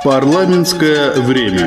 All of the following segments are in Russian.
Парламентское время.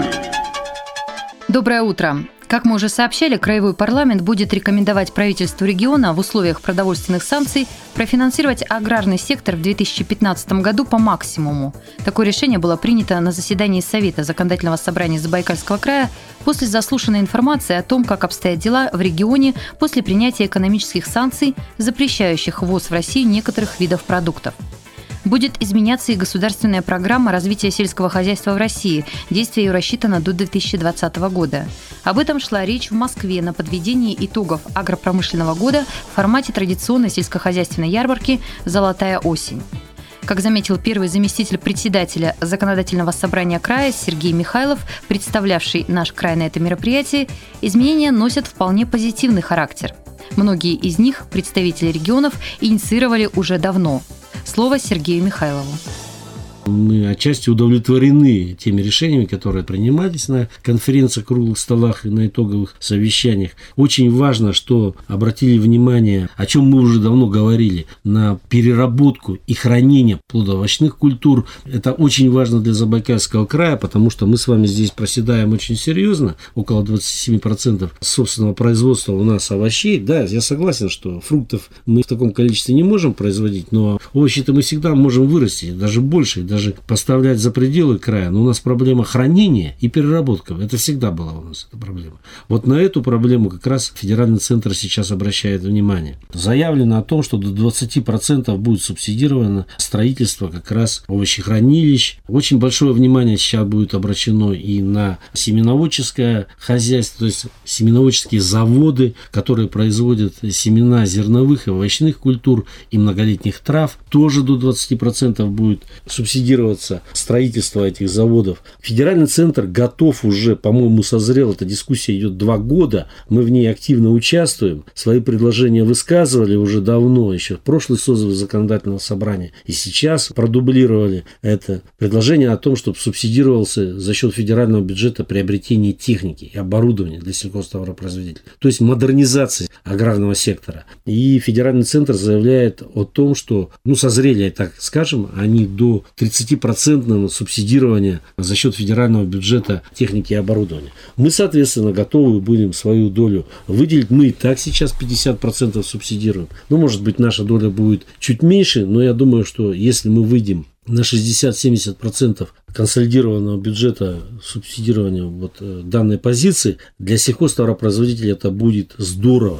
Доброе утро. Как мы уже сообщали, Краевой парламент будет рекомендовать правительству региона в условиях продовольственных санкций профинансировать аграрный сектор в 2015 году по максимуму. Такое решение было принято на заседании Совета Законодательного собрания Забайкальского края после заслушанной информации о том, как обстоят дела в регионе после принятия экономических санкций, запрещающих ввоз в Россию некоторых видов продуктов. Будет изменяться и государственная программа развития сельского хозяйства в России. Действие ее рассчитано до 2020 года. Об этом шла речь в Москве на подведении итогов агропромышленного года в формате традиционной сельскохозяйственной ярмарки «Золотая осень». Как заметил первый заместитель председателя Законодательного собрания края Сергей Михайлов, представлявший наш край на этом мероприятии, изменения носят вполне позитивный характер. Многие из них представители регионов инициировали уже давно. Слово Сергею Михайлову. Мы отчасти удовлетворены теми решениями, которые принимались на конференциях, круглых столах и на итоговых совещаниях. Очень важно, что обратили внимание, о чем мы уже давно говорили, на переработку и хранение плодоовощных культур. Это очень важно для Забайкальского края, потому что мы с вами здесь проседаем очень серьезно. Около 27% собственного производства у нас овощей. Да, я согласен, что фруктов мы в таком количестве не можем производить, но овощи-то мы всегда можем вырастить, даже больше, даже поставлять за пределы края. Но у нас проблема хранения и переработка. Это всегда была у нас эта проблема. Вот на эту проблему как раз федеральный центр сейчас обращает внимание. Заявлено о том, что до 20% будет субсидировано строительство как раз овощехранилищ. Очень большое внимание сейчас будет обращено и на семеноводческое хозяйство, то есть семеноводческие заводы, которые производят семена зерновых и овощных культур и многолетних трав. Тоже до 20% будет субсидироваться строительство этих заводов. Федеральный центр готов уже, по-моему, созрел. Эта дискуссия идет 2 года. Мы в ней активно участвуем. Свои предложения высказывали уже давно, еще в прошлый созыв законодательного собрания. И сейчас продублировали это предложение о том, чтобы субсидировался за счет федерального бюджета приобретение техники и оборудования для сельхозтоваропроизводителей. То есть модернизация аграрного сектора. И федеральный центр заявляет о том, что, созрели, так скажем, они до 30% субсидирования за счет федерального бюджета техники и оборудования. Мы, соответственно, готовы будем свою долю выделить. Мы и так сейчас 50% субсидируем. Может быть, наша доля будет чуть меньше, но я думаю, что если мы выйдем на 60-70% консолидированного бюджета субсидирования данной позиции, для сельхозтоваропроизводителей это будет здорово.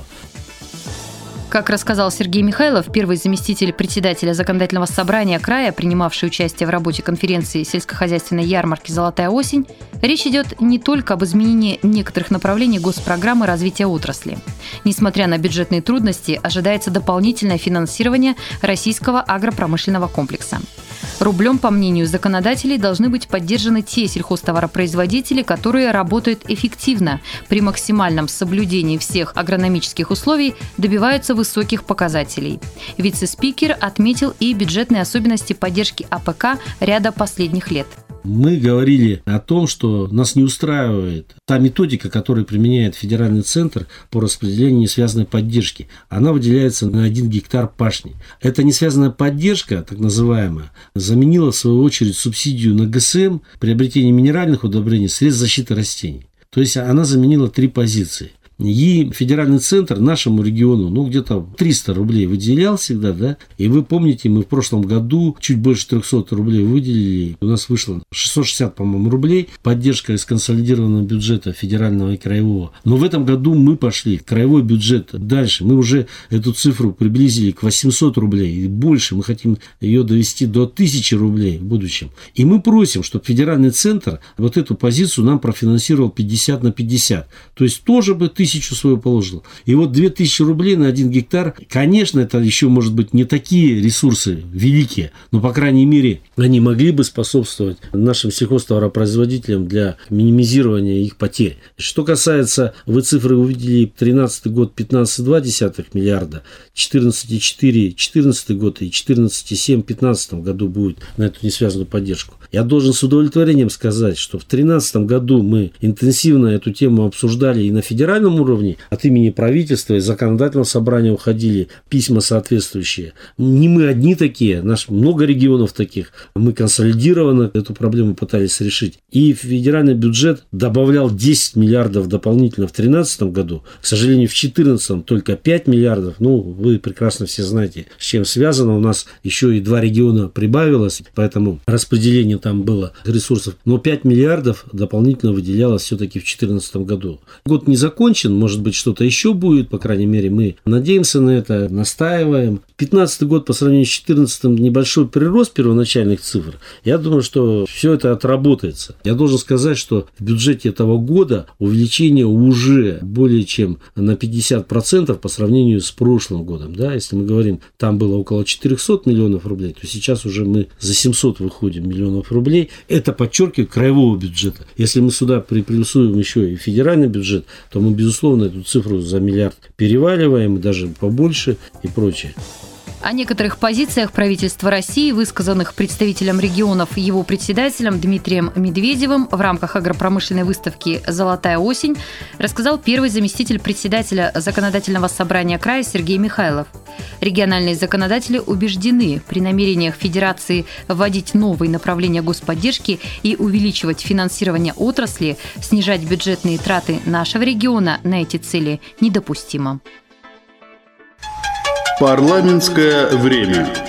Как рассказал Сергей Михайлов, первый заместитель председателя Законодательного собрания края, принимавший участие в работе конференции сельскохозяйственной ярмарки «Золотая осень», речь идет не только об изменении некоторых направлений госпрограммы развития отрасли. Несмотря на бюджетные трудности, ожидается дополнительное финансирование российского агропромышленного комплекса. Рублем, по мнению законодателей, должны быть поддержаны те сельхозтоваропроизводители, которые работают эффективно, при максимальном соблюдении всех агрономических условий добиваются высоких показателей. Вице-спикер отметил и бюджетные особенности поддержки АПК ряда последних лет. Мы говорили о том, что нас не устраивает та методика, которую применяет федеральный центр по распределению несвязанной поддержки. Она выделяется на 1 гектар пашни. Эта несвязанная поддержка, так называемая, заменила в свою очередь субсидию на ГСМ, приобретение минеральных удобрений, средств защиты растений. То есть она заменила 3 позиции. И федеральный центр нашему региону, где-то 300 рублей выделял всегда, да. И вы помните, мы в прошлом году чуть больше 300 рублей выделили. У нас вышло 660, по-моему, рублей. Поддержка из консолидированного бюджета федерального и краевого. Но в этом году мы пошли краевой бюджет дальше. Мы уже эту цифру приблизили к 800 рублей и больше. Мы хотим ее довести до 1000 рублей в будущем. И мы просим, чтобы федеральный центр эту позицию нам профинансировал 50 на 50. То есть тоже бы 1000 свою положил. И 2000 рублей на 1 гектар, конечно, это еще, может быть, не такие ресурсы великие, но, по крайней мере, они могли бы способствовать нашим сельхозтоваропроизводителям для минимизирования их потерь. Что касается, вы цифры увидели, 2013 год 15,2 миллиарда, 14,4 14 год и 14,7 в 2015 году будет на эту несвязанную поддержку. Я должен с удовлетворением сказать, что в 2013 году мы интенсивно эту тему обсуждали и на федеральном федеральном уровне от имени правительства и законодательного собрания уходили письма соответствующие. Не мы одни такие, много регионов таких. Мы консолидированно эту проблему пытались решить. И федеральный бюджет добавлял 10 миллиардов дополнительно в 2013 году. К сожалению, в 2014 только 5 миллиардов. Вы прекрасно все знаете, с чем связано. У нас еще и 2 региона прибавилось, поэтому распределение там было ресурсов. Но 5 миллиардов дополнительно выделялось все-таки в 2014 году. Год не закончен, может быть, что-то еще будет, по крайней мере, мы надеемся на это, настаиваем. 2015 год по сравнению с 2014 небольшой прирост первоначальных цифр. Я думаю, что все это отработается. Я должен сказать, что в бюджете этого года увеличение уже более чем на 50% по сравнению с прошлым годом. Да? Если мы говорим, там было около 400 миллионов рублей, то сейчас уже мы за 700 выходим миллионов рублей. Это подчеркивает краевого бюджета. Если мы сюда приплюсуем еще и федеральный бюджет, то мы, безусловно, эту цифру за миллиард переваливаем, даже побольше и прочее. О некоторых позициях правительства России, высказанных представителем регионов его председателем Дмитрием Медведевым в рамках агропромышленной выставки «Золотая осень», рассказал первый заместитель председателя Законодательного собрания края Сергей Михайлов. Региональные законодатели убеждены, при намерениях Федерации вводить новые направления господдержки и увеличивать финансирование отрасли, снижать бюджетные траты нашего региона на эти цели недопустимо. Парламентское время.